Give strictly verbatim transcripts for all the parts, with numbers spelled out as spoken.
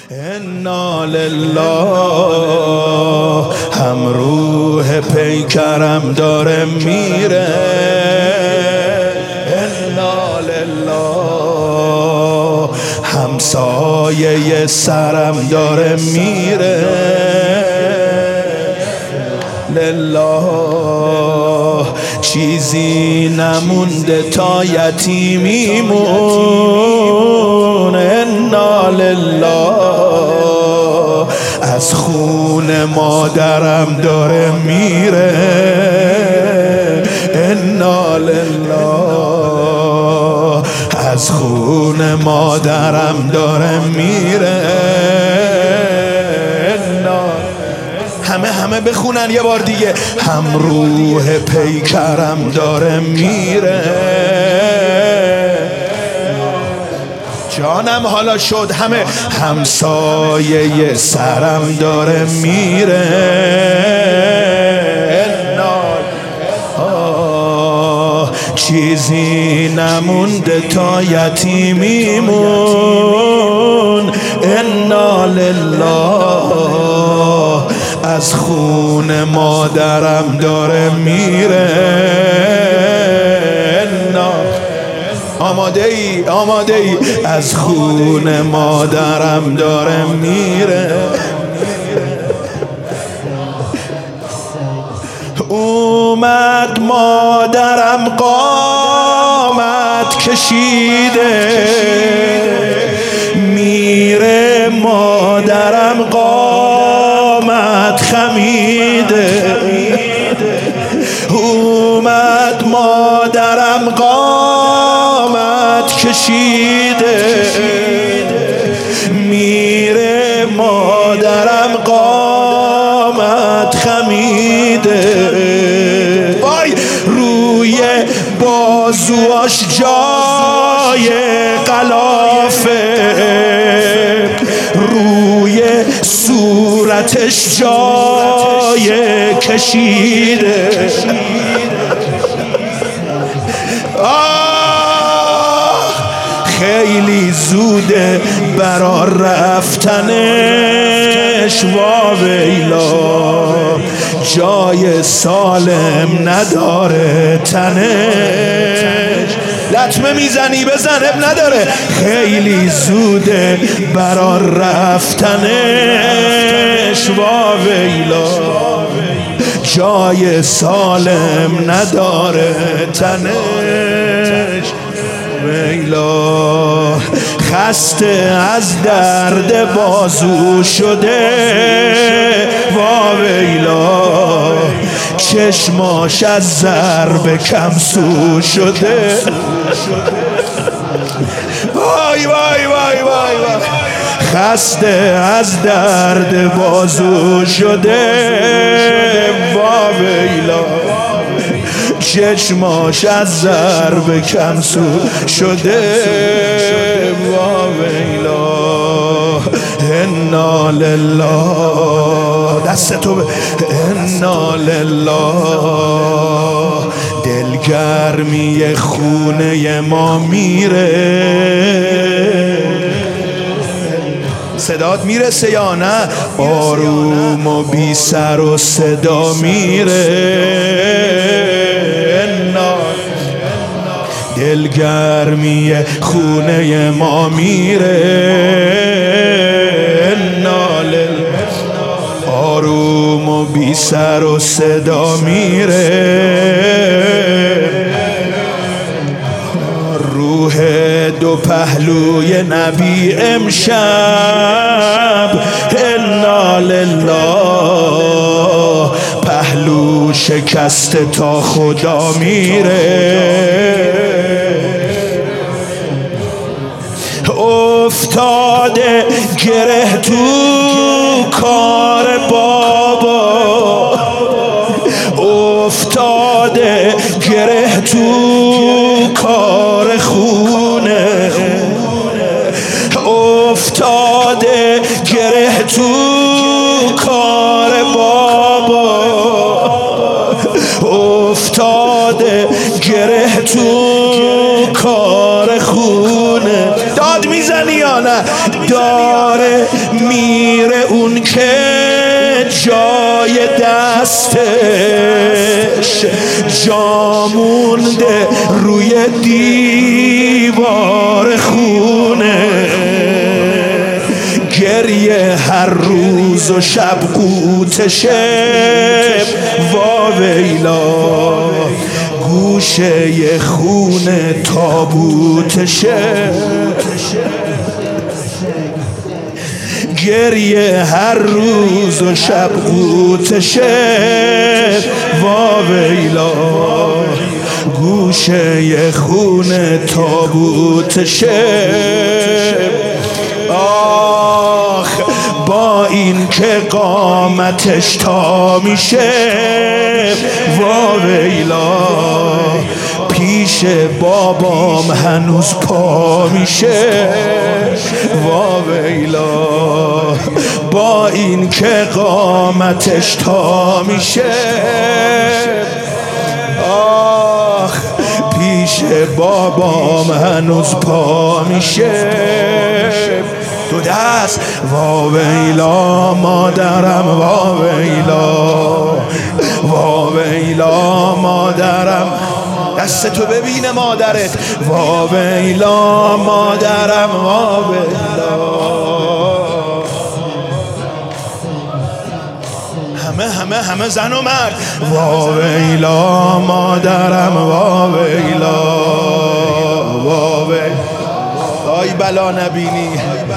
انا لله. هم روح پیکرم داره میره، انا لله. هم سایه سرم داره میره، لله. چیزی نمونده تا یتیمیمون، انا لله. از خون مادرم داره میره، انا لله. از خون مادرم داره میره. همه همه بخونن یه بار دیگه. هم روح پیکرم داره میره، جانم حالا شد همه. همسایه سرم داره میره، آه. چیزی نمونده تا یتیمیمون، انا لله. از خون مادرم داره میره. آماده ای آماده ای از خون مادرم داره میره. اومد مادرم قامت کشیده، میره مادرم قامت خمیده. اومد مادرم قامت کشیده، میره مادرم قامت خمیده. وای روی بازواش جای قلافه، روی صورتش جای کشیده. آه خیلی زوده برا رفتنش، واویلا جای سالم نداره تنش. لطمه میزنی بزن اب نداره. خیلی زوده برا رفتنش، واویلا جای سالم نداره تنش، ویلا. خسته از درد بازو شده، واویلا چشماش از ضرب کمسو شده. وای وای وای وای وای. خسته از درد بازو شده، واویلا چشماش از ضرب کمسو شده، واویلا. انا لله. دستتو ب... انا لله. دلگرمی خونه ما میره. صدات میرسه یا نه؟ آروم و بی سر و صدا میره. دلگرمی خونه ما میره، آروم و بی سر و صدا میره. روح دو پهلوی نبی امشب، انا لله. پهلو شکسته تا خدا میره. افتاده گره تو کار بابا، افتاده گره تو کار خونه، افتاده گره تو کار بابا، افتاده گره تو کار خونه. داد میزنی یا نه؟ داره میره اون که جای دستش جا مونده روی دیوار خونه، گریه هر روز و شب قوتشه واویلا، گوشه خونه تابوتشه، گریه هر روز و شب قوتشه واویلا، گوشه خونه تابوتشه. آخ با این که قامتش تا میشه واویلا، پیش بابام هنوز پا میشه واویلا، با این که قامتش تا میشه. آخ پیش بابام هنوز پا میشه. دو دست واویلا مادرم، واویلا واویلا مادرم، دست تو ببینه مادرت، واویلا مادرم، واویلا. همه همه همه زن و مرد، واویلا مادرم، واویلا واویلا. آی بلا نبینی،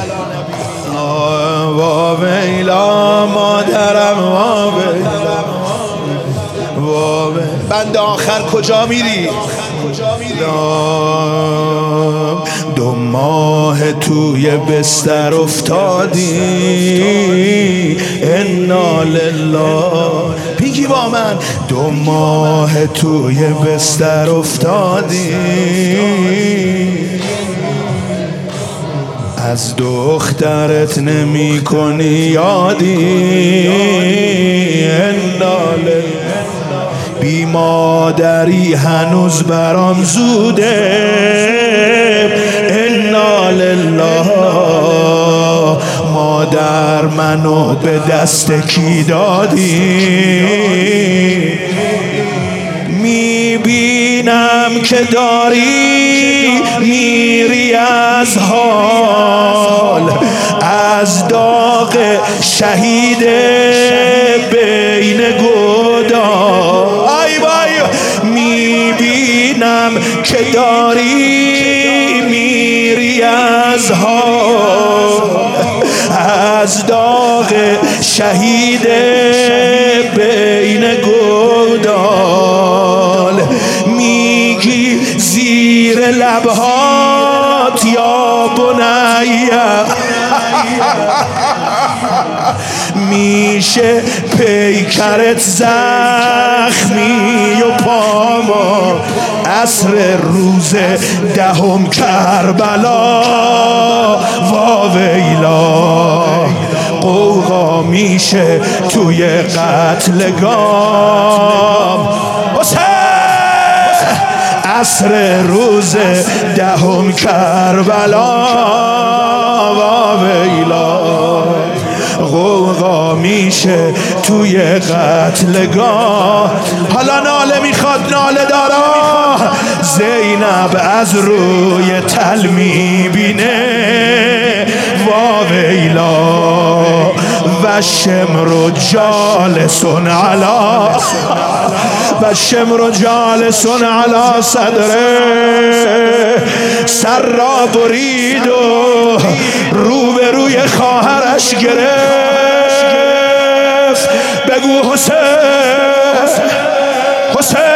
واویلا مادرم، واویلا واویلا. بند آخر کجا میری؟ دو ماه توی بستر افتادی، انا لله. بگی با من، دو ماه توی بستر افتادی، از دخترت نمی کنی یادی، انا لله. بی مادری هنوز برام زوده، انا لله. مادر منو به دست کی دادی؟ میبینم که داری میری از حال، از داغ شهید بین گودال. آی وای میبینم که داری میری از حال، از داغ شهید بین گودال. میگی زیر لبهات یا بنیه، میشه پیکرت زخمی و پاما، عصر روز دهم کربلا واویلا. قوقا میشه توی قتلگاه، عصر روز دهم کربلا واویلا. غوغا میشه توی قتلگاه. حالا ناله میخواد، ناله دارا. زینب از روی تل میبینه واویلا، و شمر جالسون علا، و شمر جالسون علا صدره. سر را برید و رو به روی خواهرش گرفت. بگو حسین، حسین